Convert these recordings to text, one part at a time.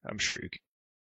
I'm sure you can.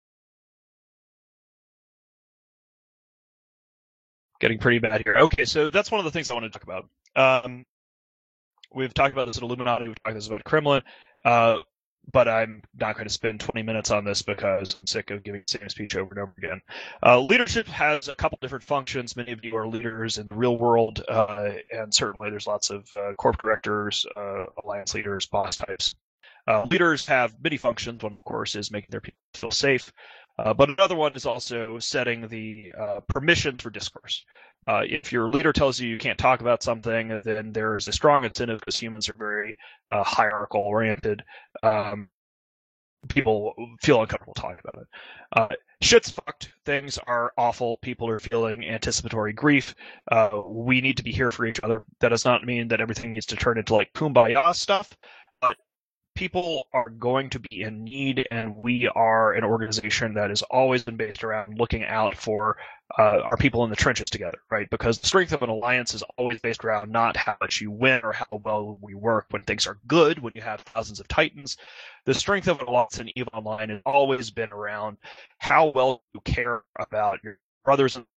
Getting pretty bad here. Okay, so that's one of the things I want to talk about. We've talked about this at Illuminati, we've talked about Kremlin, but I'm not going to spend 20 minutes on this because I'm sick of giving the same speech over and over again. Leadership has a couple different functions. Many of you are leaders in the real world, and certainly there's lots of corporate directors, alliance leaders, boss types. Leaders have many functions. One, of course, is making their people feel safe. But another one is also setting the permissions for discourse. If your leader tells you you can't talk about something, then there's a strong incentive because humans are very hierarchical oriented. People feel uncomfortable talking about it. Shit's fucked. Things are awful. People are feeling anticipatory grief. We need to be here for each other. That does not mean that everything needs to turn into like kumbaya stuff. People are going to be in need, and we are an organization that has always been based around looking out for our people in the trenches together, right? Because the strength of an alliance is always based around not how much you win or how well we work when things are good, when you have thousands of titans. The strength of an alliance in EVE Online has always been around how well you care about your brothers and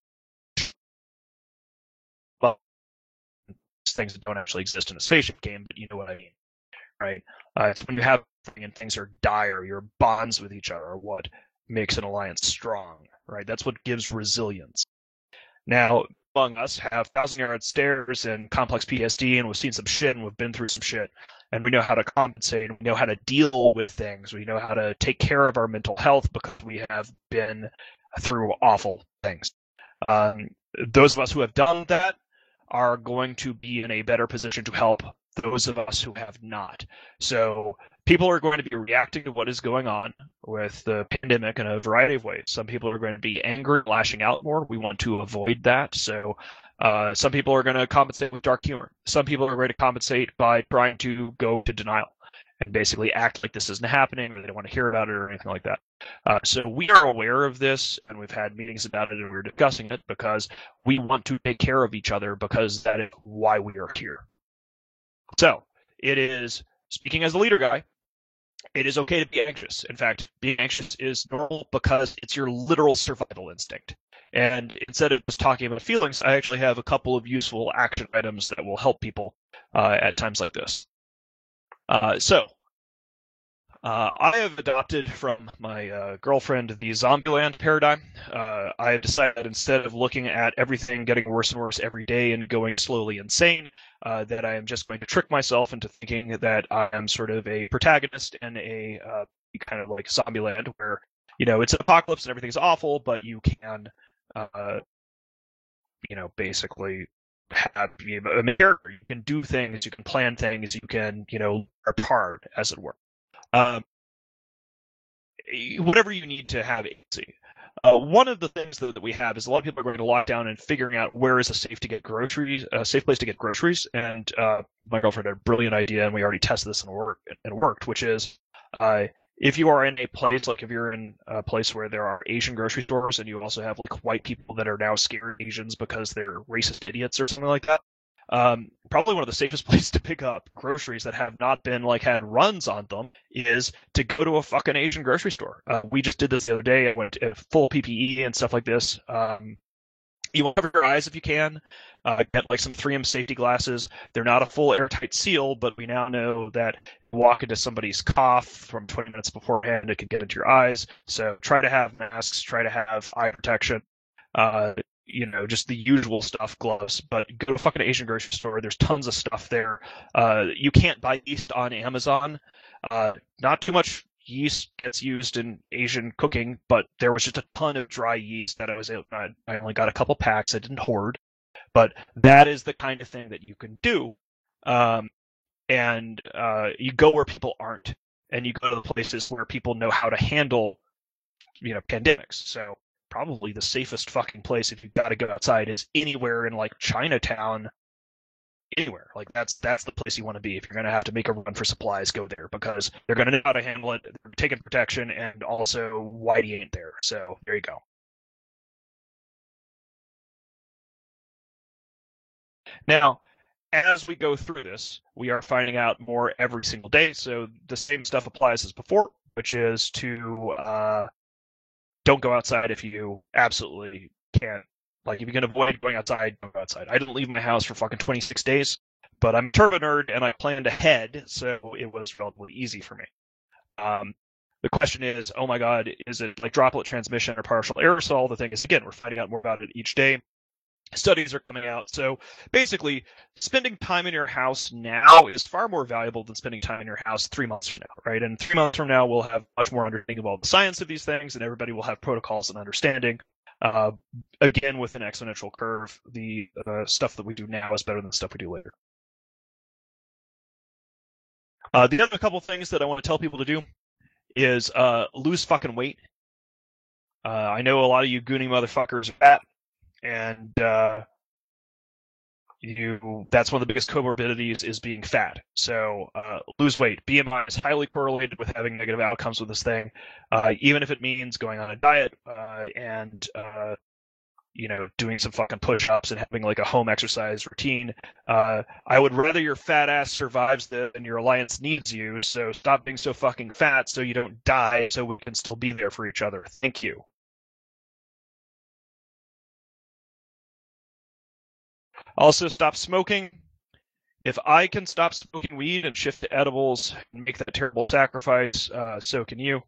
well, things that don't actually exist in a spaceship game, but you know what I mean. Right? When you have and things are dire, your bonds with each other are what makes an alliance strong, right? That's what gives resilience. Now, among us have 1,000-yard stares and complex PSD, and we've seen some shit, and we've been through some shit, and we know how to compensate, and we know how to deal with things. We know how to take care of our mental health because we have been through awful things. Those of us who have done that are going to be in a better position to help those of us who have not. So people are going to be reacting to what is going on with the pandemic in a variety of ways. Some people are going to be angry, lashing out more. We want to avoid that. So some people are going to compensate with dark humor. Some people are going to compensate by trying to go to denial and basically act like this isn't happening, or they don't want to hear about it or anything like that. So we are aware of this, and we've had meetings about it, and we're discussing it because we want to take care of each other, because that is why we are here. So it is, speaking as a leader guy, it is okay to be anxious. In fact, being anxious is normal because it's your literal survival instinct. And instead of just talking about feelings, I actually have a couple of useful action items that will help people at times like this. I have adopted from my girlfriend the Zombieland paradigm. I have decided that instead of looking at everything getting worse and worse every day and going slowly insane, that I am just going to trick myself into thinking that I am sort of a protagonist in a kind of like Zombieland, where it's an apocalypse and everything's awful, but you can, basically have a character. You can do things, you can plan things, you can, work hard, as it were. Whatever you need to have agency. One of the things that we have is a lot of people are going to lock down and figuring out where is a safe place to get groceries. And my girlfriend had a brilliant idea, and we already tested this and it worked, which is if you are in a place, like if you're in a place where there are Asian grocery stores and you also have like white people that are now scared of Asians because they're racist idiots or something like that, probably one of the safest places to pick up groceries that have not been had runs on them is to go to a fucking Asian grocery store. We just did this the other day. I went full PPE and stuff like this. You want to cover your eyes if you can. Get some 3M safety glasses. They're not a full airtight seal, but we now know that walk into somebody's cough from 20 minutes beforehand, it could get into your eyes. So try to have masks, try to have eye protection. Just the usual stuff, gloves, but go to a fucking Asian grocery store. There's tons of stuff there. You can't buy yeast on Amazon. Not too much yeast gets used in Asian cooking, but there was just a ton of dry yeast that I only got a couple packs. I didn't hoard, but that is the kind of thing that you can do. And you go where people aren't, and you go to the places where people know how to handle, pandemics. So probably the safest fucking place if you've got to go outside is anywhere in Chinatown. Anywhere. That's the place you want to be. If you're going to have to make a run for supplies, go there, because they're going to know how to handle it. They're taking protection, and also Whitey ain't there. So there you go. Now, as we go through this, we are finding out more every single day. So the same stuff applies as before. which is to don't go outside if you absolutely can't. Like, if you can avoid going outside, don't go outside. I didn't leave my house for fucking 26 days, but I'm a turbo nerd and I planned ahead, so it was relatively easy for me. The question is, oh my god, is it like droplet transmission or partial aerosol? The thing is, again, we're finding out more about it each day. Studies are coming out. So basically, spending time in your house now is far more valuable than spending time in your house 3 months from now, right? And 3 months from now, we'll have much more understanding of all the science of these things, and everybody will have protocols and understanding. Again, with an exponential curve, the stuff that we do now is better than the stuff we do later. The other couple things that I want to tell people to do is lose fucking weight. I know a lot of you goony motherfuckers are fat, and that's one of the biggest comorbidities is being fat. So lose weight. BMI is highly correlated with having negative outcomes with this thing, even if it means going on a diet and doing some fucking push-ups and having like a home exercise routine. I would rather your fat ass survives than your alliance needs you. So stop being so fucking fat so you don't die, so we can still be there for each other. Thank you. Also, stop smoking. If I can stop smoking weed and shift to edibles and make that terrible sacrifice, so can you.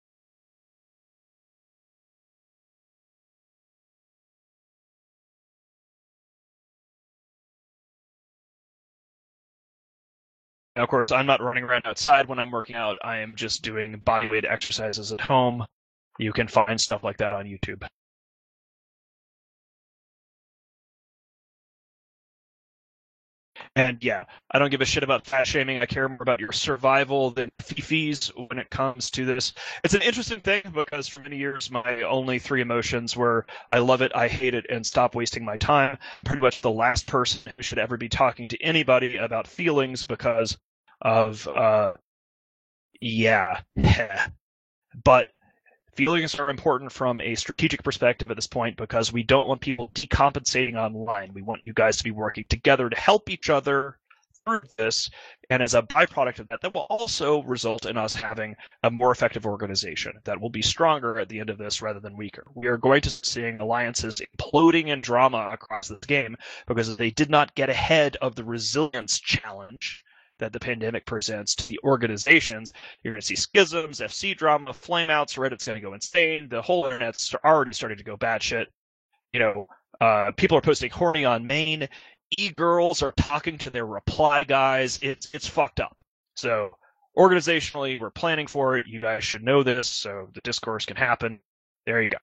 Now, of course, I'm not running around outside when I'm working out. I am just doing bodyweight exercises at home. You can find stuff like that on YouTube. And yeah, I don't give a shit about fat shaming. I care more about your survival than fifis when it comes to this. It's an interesting thing because for many years, my only three emotions were I love it, I hate it, and stop wasting my time. Pretty much the last person who should ever be talking to anybody about feelings because of, yeah. But feelings are important from a strategic perspective at this point because we don't want people decompensating online. We want you guys to be working together to help each other through this. And as a byproduct of that, that will also result in us having a more effective organization that will be stronger at the end of this rather than weaker. We are going to seeing alliances imploding in drama across this game because they did not get ahead of the resilience challenge that the pandemic presents to the organizations. You're going to see schisms, FC drama, flameouts, Reddit's going to go insane. The whole internet's already started to go batshit. People are posting horny on main. E-girls are talking to their reply guys. It's fucked up. So organizationally, we're planning for it. You guys should know this so the discourse can happen. There you go.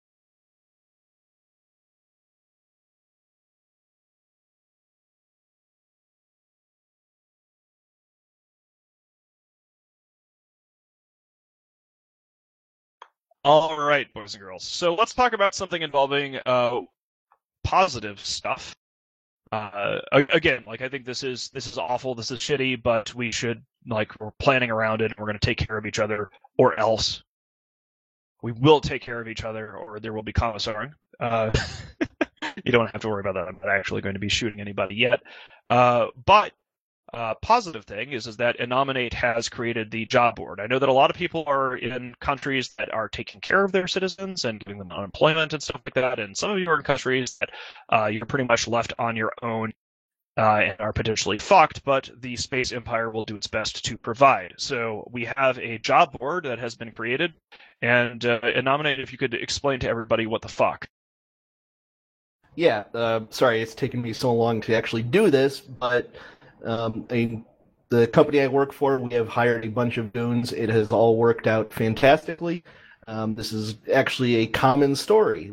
All right, boys and girls. So let's talk about something involving positive stuff. Again, like I think this is awful. This is shitty, but we should we're planning around it. We're going to take care of each other, or else we will take care of each other, or there will be commissaring. You don't have to worry about that. I'm not actually going to be shooting anybody yet. But positive thing is that Innominate has created the job board. I know that a lot of people are in countries that are taking care of their citizens and giving them unemployment and stuff like that, and some of you are in countries that you're pretty much left on your own and are potentially fucked, but the Space Empire will do its best to provide. So we have a job board that has been created, and Innominate, if you could explain to everybody what the fuck. Yeah, sorry it's taken me so long to actually do this, but the company I work for, we have hired a bunch of goons. It has all worked out fantastically. This is actually a common story.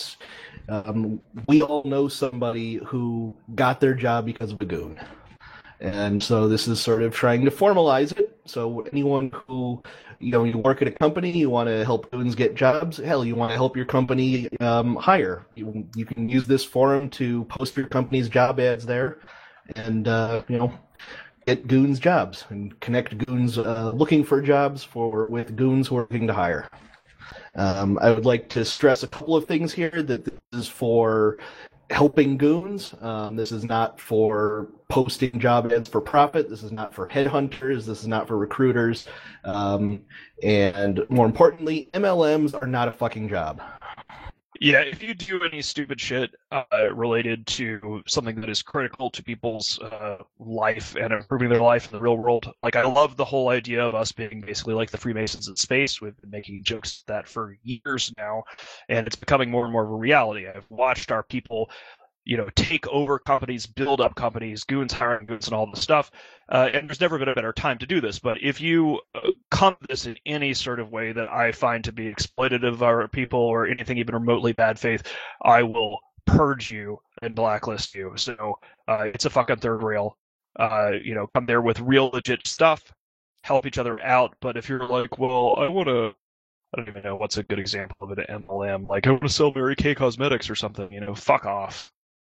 We all know somebody who got their job because of a goon. And so this is sort of trying to formalize it. So anyone who, you work at a company, you want to help goons get jobs, hell, you want to help your company hire. You can use this forum to post your company's job ads there. And, get goons jobs and connect goons looking for jobs with goons working to hire. I would like to stress a couple of things here, that this is for helping goons. This is not for posting job ads for profit. This is not for headhunters. This is not for recruiters. And more importantly, MLMs are not a fucking job. Yeah, if you do any stupid shit related to something that is critical to people's life and improving their life in the real world, like I love the whole idea of us being basically like the Freemasons in space. We've been making jokes at that for years now, and it's becoming more and more of a reality. I've watched our people, take over companies, build up companies, goons hiring goons, and all this stuff. And there's never been a better time to do this. But if you come to this in any sort of way that I find to be exploitative of our people or anything even remotely bad faith, I will purge you and blacklist you. So it's a fucking third rail. Come there with real legit stuff, help each other out. But if you're like, well, I don't even know what's a good example of an MLM. Like, I want to sell Mary Kay Cosmetics or something, fuck off.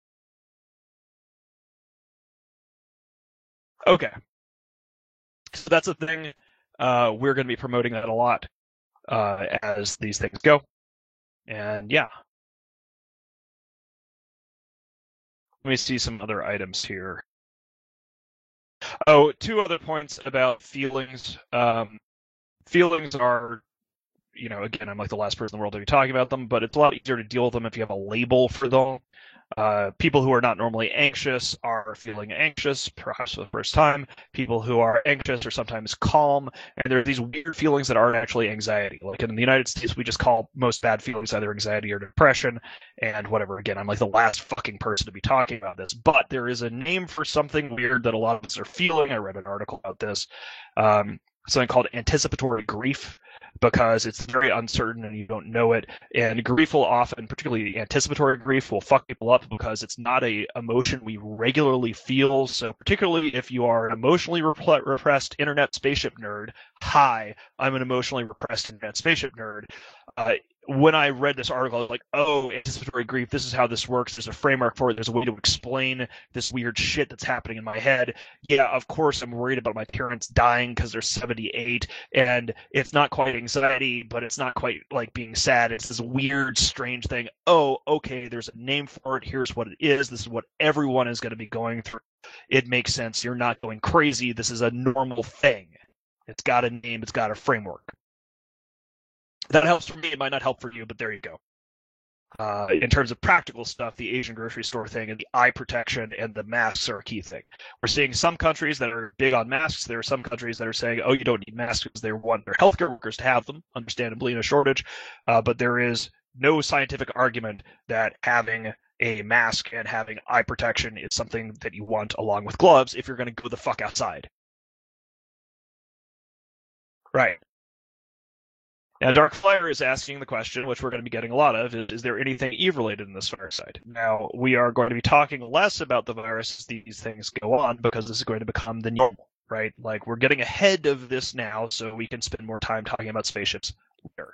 Okay, so that's a thing. We're going to be promoting that a lot as these things go. And yeah. Let me see some other items here. Oh, two other points about feelings. Feelings are, again, I'm like the last person in the world to be talking about them, but it's a lot easier to deal with them if you have a label for them. People who are not normally anxious are feeling anxious, perhaps for the first time. People who are anxious are sometimes calm, and there are these weird feelings that aren't actually anxiety. Like in the United States, we just call most bad feelings either anxiety or depression, and whatever. Again, I'm like the last fucking person to be talking about this, but there is a name for something weird that a lot of us are feeling. I read an article about this. Something called anticipatory grief, because it's very uncertain and you don't know it. And grief will often, particularly anticipatory grief, will fuck people up because it's not a emotion we regularly feel. So particularly if you are an emotionally repressed internet spaceship nerd, hi, I'm an emotionally repressed internet spaceship nerd. When I read this article, I was like, oh, anticipatory grief, this is how this works. There's a framework for it. There's a way to explain this weird shit that's happening in my head. Yeah, of course, I'm worried about my parents dying because they're 78, and it's not quite anxiety, but it's not quite like being sad. It's this weird, strange thing. Oh, okay, there's a name for it. Here's what it is. This is what everyone is going to be going through. It makes sense. You're not going crazy. This is a normal thing. It's got a name. It's got a framework. That helps for me. It might not help for you, but there you go. In terms of practical stuff, the Asian grocery store thing and the eye protection and the masks are a key thing. We're seeing some countries that are big on masks. There are some countries that are saying, oh, you don't need masks because they want their healthcare workers to have them, understandably in a shortage. But there is no scientific argument that having a mask and having eye protection is something that you want along with gloves if you're going to go the fuck outside. Right. Now, Darkflyer is asking the question, which we're going to be getting a lot of, is there anything Eve related in this fireside? Now, we are going to be talking less about the virus as these things go on, because this is going to become the normal, right? Like, we're getting ahead of this now, so we can spend more time talking about spaceships later.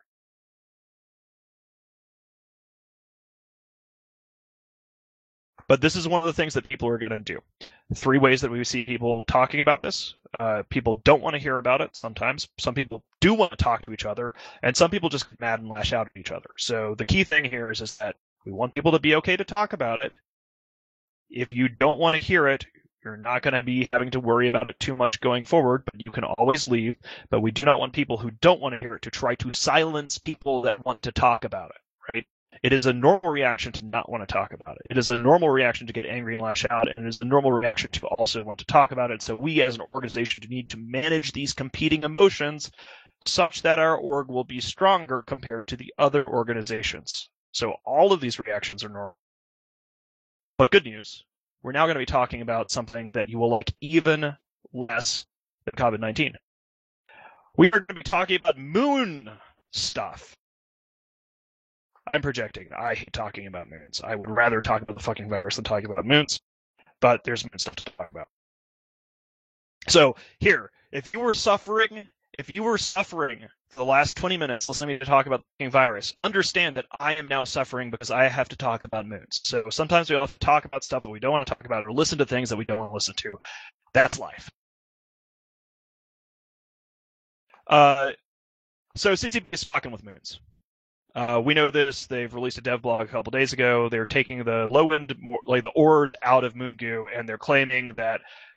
But this is one of the things that people are going to do. 3 ways that we see people talking about this. People don't want to hear about it sometimes. Some people do want to talk to each other, and some people just get mad and lash out at each other. So the key thing here is that we want people to be okay to talk about it. If you don't want to hear it, you're not going to be having to worry about it too much going forward, but you can always leave. But we do not want people who don't want to hear it to try to silence people that want to talk about it, right? It is a normal reaction to not want to talk about it. It is a normal reaction to get angry and lash out, and it is a normal reaction to also want to talk about it. So we as an organization need to manage these competing emotions such that our org will be stronger compared to the other organizations. So all of these reactions are normal. But good news, we're now going to be talking about something that you will like even less than COVID-19. We are going to be talking about moon stuff. I'm projecting. I hate talking about moons. I would rather talk about the fucking virus than talking about moons, but there's moon stuff to talk about. So here, if you were suffering for the last 20 minutes listening to talk about the fucking virus, understand that I am now suffering because I have to talk about moons. So sometimes we have to talk about stuff that we don't want to talk about, or listen to things that we don't want to listen to. That's life. So CCP is fucking with moons. We know this. They've released a dev blog a couple days ago. They're taking the low end, like the ore, out of Moon Goo, and they're claiming that,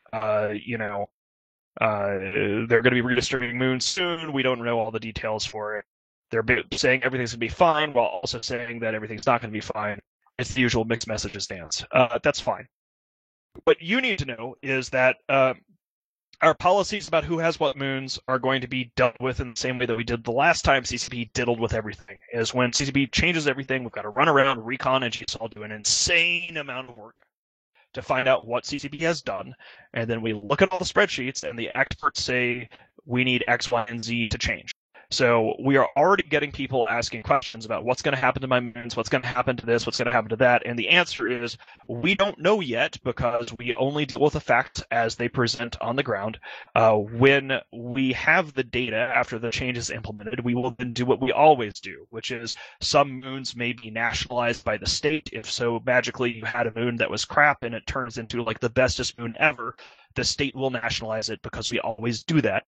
they're going to be redistributing moons soon. We don't know all the details for it. They're saying everything's going to be fine, while also saying that everything's not going to be fine. It's the usual mixed messages dance. That's fine. What you need to know is that our policies about who has what moons are going to be dealt with in the same way that we did the last time CCP diddled with everything. Is when CCP changes everything, we've got to run around, recon, and GSOL do an insane amount of work to find out what CCP has done, and then we look at all the spreadsheets, and the experts say we need X, Y, and Z to change. So we are already getting people asking questions about what's going to happen to my moons, what's going to happen to this, what's going to happen to that, and the answer is we don't know yet because we only deal with the facts as they present on the ground. When we have the data after the change is implemented, we will then do what we always do, which is some moons may be nationalized by the state. If so, magically you had a moon that was crap and it turns into like the bestest moon ever, the state will nationalize it because we always do that.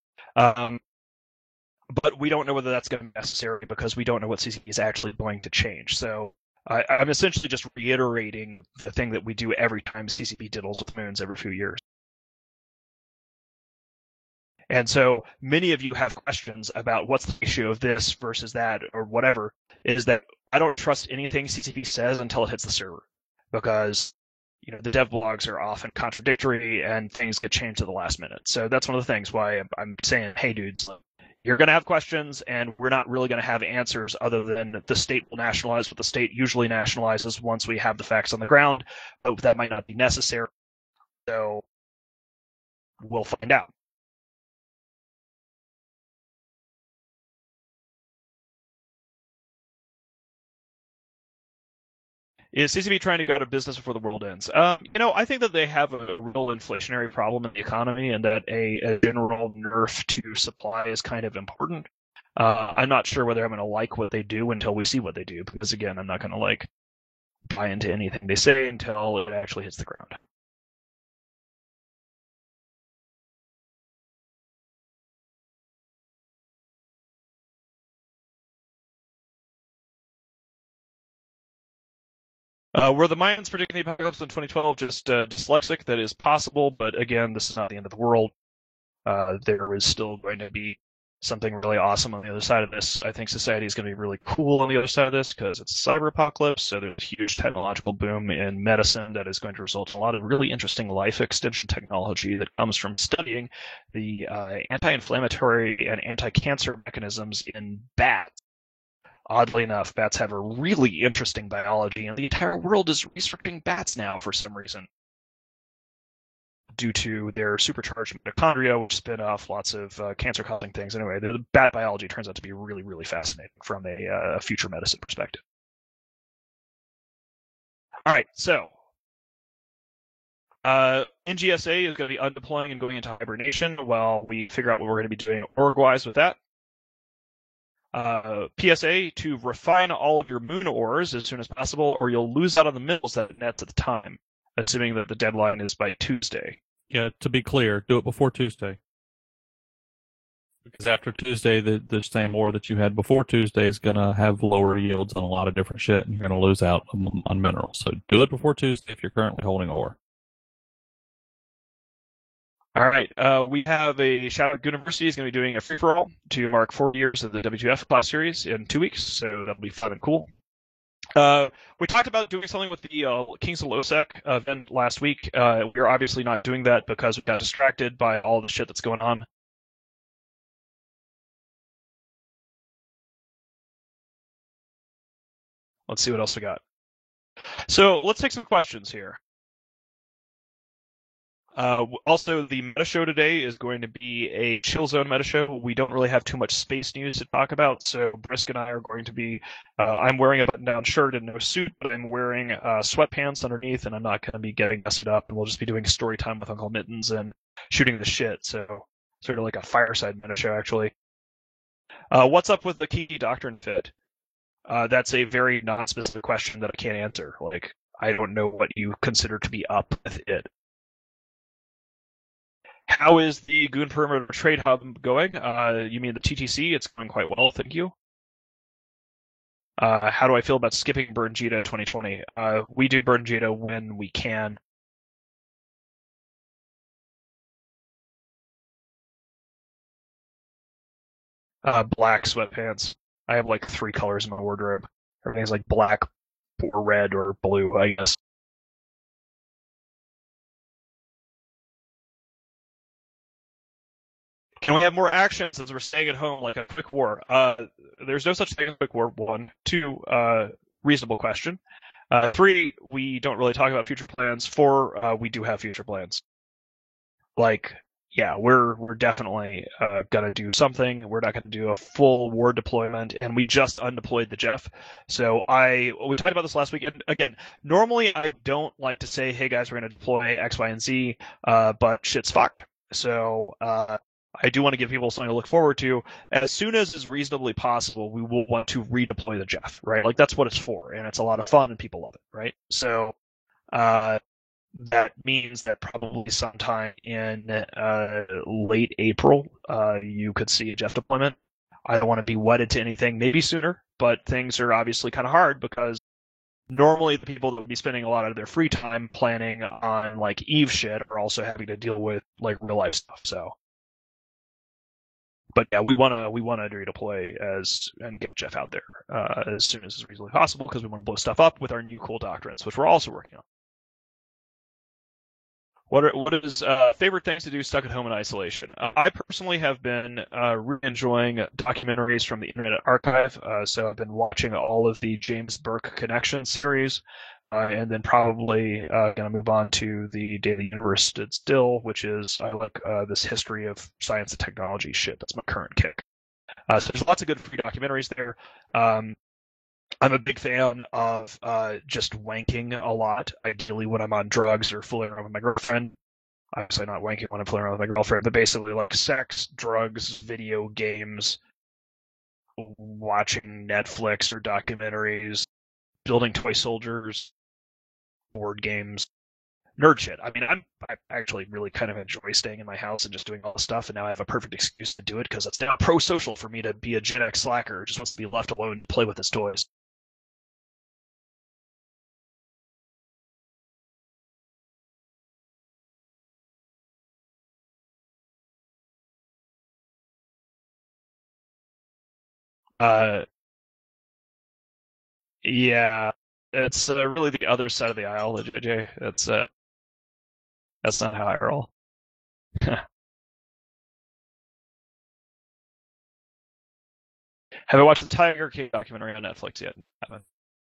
But we don't know whether that's going to be necessary because we don't know what CCP is actually going to change. So I'm essentially just reiterating the thing that we do every time CCP diddles with moons every few years. And so many of you have questions about what's the issue of this versus that or whatever, is that I don't trust anything CCP says until it hits the server, because the dev blogs are often contradictory and things get changed at the last minute. So that's one of the things why I'm saying, hey, dudes, you're going to have questions, and we're not really going to have answers other than the state will nationalize what the state usually nationalizes once we have the facts on the ground, but that might not be necessary. So we'll find out. Is CCP trying to go out of business before the world ends? I think that they have a real inflationary problem in the economy, and that a general nerf to supply is kind of important. I'm not sure whether I'm going to like what they do until we see what they do, because again, I'm not going to buy into anything they say until it actually hits the ground. Were the Mayans predicting the apocalypse in 2012 just dyslexic? That is possible, but again, this is not the end of the world. There is still going to be something really awesome on the other side of this. I think society is going to be really cool on the other side of this because it's a cyber apocalypse, so there's a huge technological boom in medicine that is going to result in a lot of really interesting life extension technology that comes from studying the anti-inflammatory and anti-cancer mechanisms in bats. Oddly enough, bats have a really interesting biology, and the entire world is researching bats now for some reason, due to their supercharged mitochondria, which spin off lots of cancer-causing things. Anyway, the bat biology turns out to be really, really fascinating from a future medicine perspective. All right, so NGSA is going to be undeploying and going into hibernation while we figure out what we're going to be doing org-wise with that. PSA to refine all of your moon ores as soon as possible, or you'll lose out on the minerals that it nets at the time, assuming that the deadline is by Tuesday. Yeah, to be clear, do it before Tuesday. Because after Tuesday, the same ore that you had before Tuesday is going to have lower yields on a lot of different shit, and you're going to lose out on minerals. So do it before Tuesday if you're currently holding ore. All right, we have a shout out. University is going to be doing a free-for-all to mark 4 years of the W2F class series in 2 weeks, so that'll be fun and cool. We talked about doing something with the Kings of Losec event last week. We're obviously not doing that because we got distracted by all the shit that's going on. Let's see what else we got. So let's take some questions here. Also, the meta show today is going to be a chill zone meta show. We don't really have too much space news to talk about, so Brisk and I are going to be. I'm wearing a button-down shirt and no suit, but I'm wearing sweatpants underneath, and I'm not going to be getting messed up. And we'll just be doing story time with Uncle Mittens and shooting the shit. So sort of like a fireside meta show, actually. What's up with the Kiki Doctrine fit? That's a very non-specific question that I can't answer. I don't know what you consider to be up with it. How is the Goon Perimeter Trade Hub going? You mean the TTC? It's going quite well, thank you. How do I feel about skipping Burn Jita 2020? We do Burn Jita when we can. Black sweatpants. I have like 3 colors in my wardrobe. Everything's like black or red or blue, I guess. Can we have more action since we're staying at home like a quick war? There's no such thing as a quick war. 1. 2, reasonable question. 3, we don't really talk about future plans. 4, we do have future plans. Like, yeah, we're definitely gonna do something. We're not gonna do a full war deployment, and we just undeployed the Jeff. So we talked about this last week. And again, normally I don't like to say, "Hey guys, we're gonna deploy X, Y, and Z," but shit's fucked. So I do want to give people something to look forward to. As soon as is reasonably possible, we will want to redeploy the Jeff, right? Like that's what it's for, and it's a lot of fun, and people love it, right? So that means that probably sometime in late April, you could see a Jeff deployment. I don't want to be wedded to anything, maybe sooner, but things are obviously kind of hard because normally the people that would be spending a lot of their free time planning on like Eve shit are also having to deal with like real life stuff. So, but yeah, we want to redeploy and get Jeff out there as soon as is reasonably possible because we want to blow stuff up with our new cool doctrines, which we're also working on. What is favorite things to do stuck at home in isolation? I personally have been really enjoying documentaries from the Internet Archive. So I've been watching all of the James Burke Connection series, and then probably going to move on to the Day the Universe Stood Still, which is I like this history of science and technology shit. That's my current kick. So there's lots of good free documentaries there. I'm a big fan of just wanking a lot, ideally when I'm on drugs or fooling around with my girlfriend. Obviously not wanking when I'm fooling around with my girlfriend, but basically like sex, drugs, video games, watching Netflix or documentaries, building toy soldiers, board games, nerd shit. I mean, I actually really kind of enjoy staying in my house and just doing all this stuff, and now I have a perfect excuse to do it because it's now pro-social for me to be a Gen X slacker who just wants to be left alone and play with his toys. Uh, yeah, it's really the other side of the aisle, Jay. That's not how I roll. Have I watched the Tiger King documentary on Netflix yet? Haven't.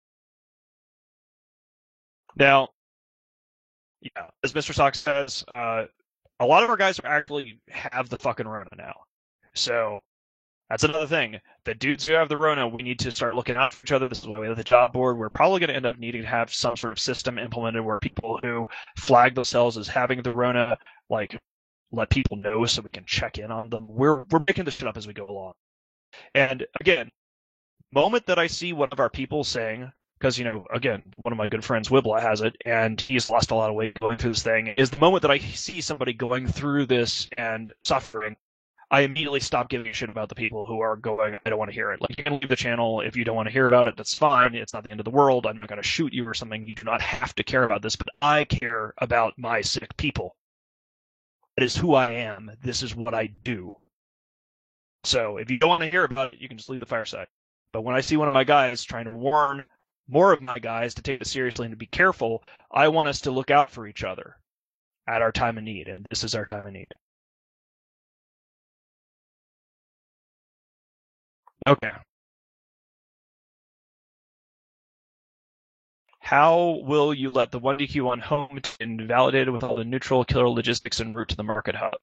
Now, yeah, as Mr. Sox says, a lot of our guys actually have the fucking Rona now. So that's another thing. The dudes who have the Rona, we need to start looking out for each other. This is the way of the job board. We're probably going to end up needing to have some sort of system implemented where people who flag themselves as having the Rona, like, let people know so we can check in on them. We're making this shit up as we go along. And again, moment that I see one of our people saying, because, you know, again, one of my good friends, Wibla, has it, and he's lost a lot of weight going through this thing, is the moment that I see somebody going through this and suffering, I immediately stop giving a shit about the people who are going, I don't want to hear it. Like, you can leave the channel if you don't want to hear about it, that's fine. It's not the end of the world. I'm not going to shoot you or something. You do not have to care about this, but I care about my sick people. That is who I am. This is what I do. So if you don't want to hear about it, you can just leave the fireside. But when I see one of my guys trying to warn more of my guys to take it seriously and to be careful, I want us to look out for each other at our time of need, and this is our time of need. Okay. How will you let the 1DQ on home invalidate with all the neutral killer logistics en route to the market hub?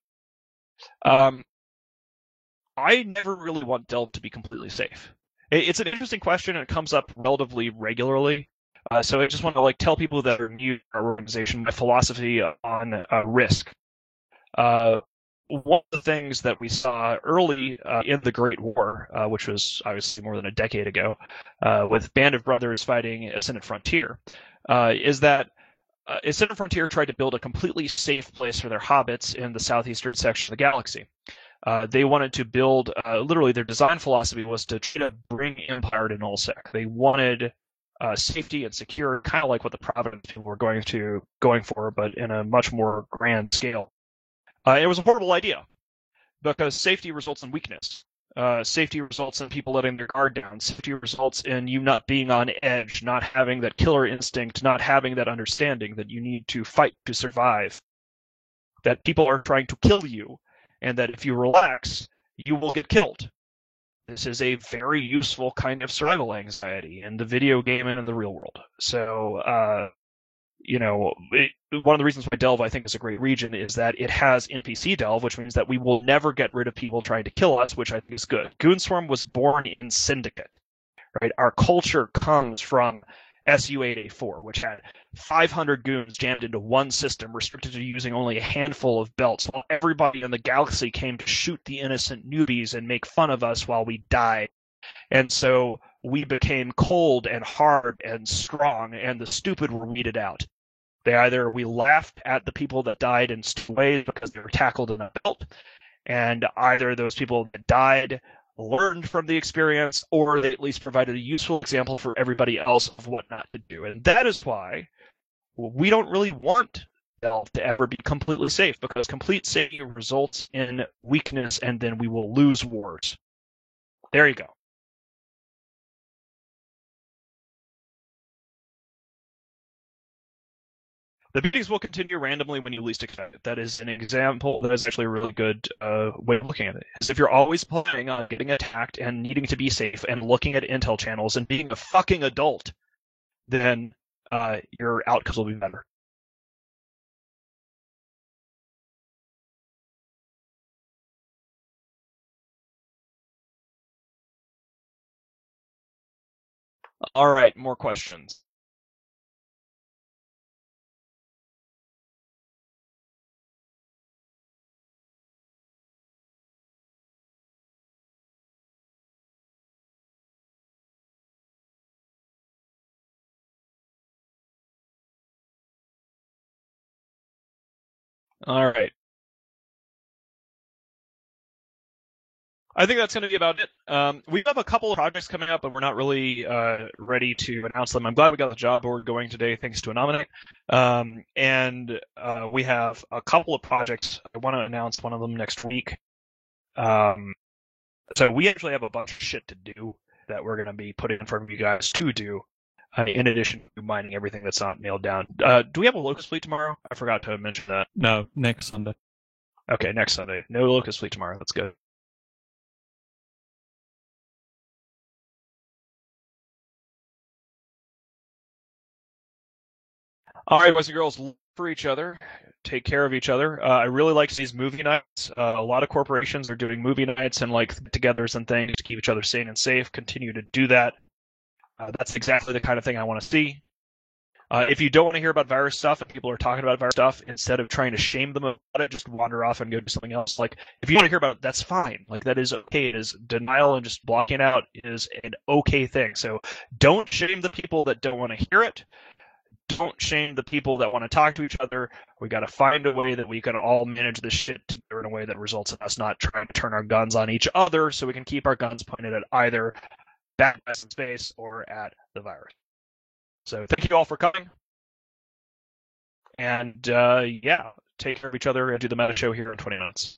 I never really want Delve to be completely safe. It's an interesting question, and it comes up relatively regularly. So I just want to tell people that are new to our organization my philosophy on risk. One of the things that we saw early in the Great War, which was obviously more than a decade ago, with Band of Brothers fighting Ascendant Frontier, is that Ascendant Frontier tried to build a completely safe place for their hobbits in the southeastern section of the galaxy. They wanted to build, literally their design philosophy was to try to bring Empire to nullsec. They wanted safety and secure, kind of like what the Providence people were going for, but in a much more grand scale. It was a horrible idea because safety results in weakness. Safety results in people letting their guard down. Safety results in you not being on edge, not having that killer instinct, not having that understanding that you need to fight to survive, that people are trying to kill you, and that if you relax, you will get killed. This is a very useful kind of survival anxiety in the video game and in the real world. So, one of the reasons why Delve, I think, is a great region is that it has NPC Delve, which means that we will never get rid of people trying to kill us, which I think is good. Goonswarm was born in Syndicate, right? Our culture comes from SU-8A4, which had 500 goons jammed into one system, restricted to using only a handful of belts, while everybody in the galaxy came to shoot the innocent newbies and make fun of us while we died. And so we became cold and hard and strong, and the stupid were weeded out. We laughed at the people that died in stupid ways because they were tackled in a belt, and either those people that died learned from the experience, or they at least provided a useful example for everybody else of what not to do. And that is why we don't really want Delve to ever be completely safe, because complete safety results in weakness, and then we will lose wars. There you go. The meetings will continue randomly when you least expect it. That is an example that is actually a really good way of looking at it. Is if you're always planning on getting attacked and needing to be safe and looking at intel channels and being a fucking adult, then your outcomes will be better. All right, more questions. All right. I think that's going to be about it. We have a couple of projects coming up, but we're not really ready to announce them. I'm glad we got the job board going today, thanks to Anominate. And we have a couple of projects. I want to announce one of them next week. So we actually have a bunch of shit to do that we're going to be putting in front of you guys to do, in addition to mining everything that's not nailed down. Do we have a Locust Fleet tomorrow? I forgot to mention that. No, next Sunday. Okay, next Sunday. No Locust Fleet tomorrow. That's good. All right, boys and girls, look for each other. Take care of each other. I really like these movie nights. A lot of corporations are doing movie nights and like get-togethers and things to keep each other sane and safe. Continue to do that. That's exactly the kind of thing I want to see. If you don't want to hear about virus stuff and people are talking about virus stuff, instead of trying to shame them about it, just wander off and go do something else. Like, if you want to hear about it, that's fine. Like, that is okay. It is denial, and just blocking out is an okay thing. So don't shame the people that don't want to hear it. Don't shame the people that want to talk to each other. We got to find a way that we can all manage this shit in a way that results in us not trying to turn our guns on each other, so we can keep our guns pointed at either bad guys in space or at the virus. So thank you all for coming. And yeah, take care of each other and do the meta show here in 20 minutes.